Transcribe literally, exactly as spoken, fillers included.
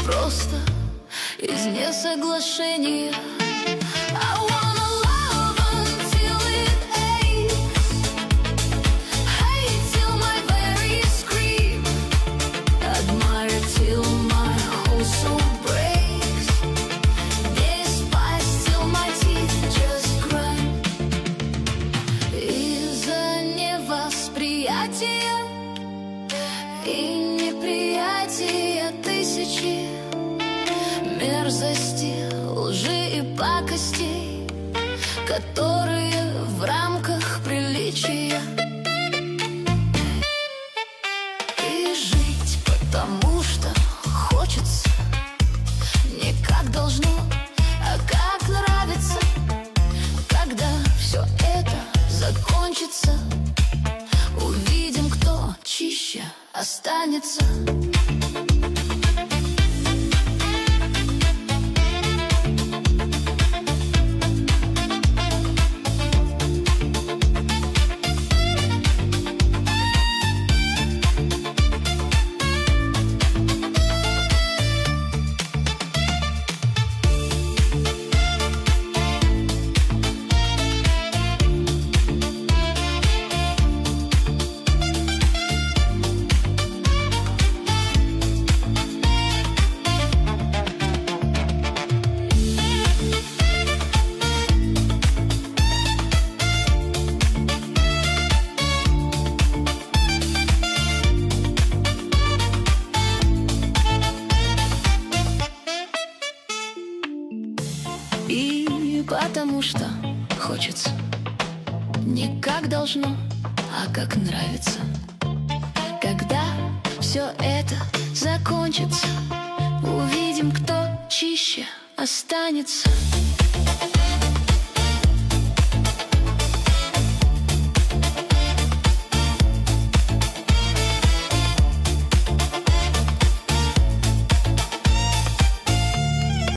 просто из несоглашения. I wanna love until it aches, hate till my very scream, admire till my whole soul breaks, despise till my teeth just grind. Из-за невосприятия и неприятия тысячи мерзости, лжи и пакостей, которые в рамках приличия. И жить потому что хочется, не как должно, а как нравится. Когда все это закончится, увидим, кто чище останется. И потому что хочется не как должно, а как нравится. Когда все это закончится, увидим, кто чище останется.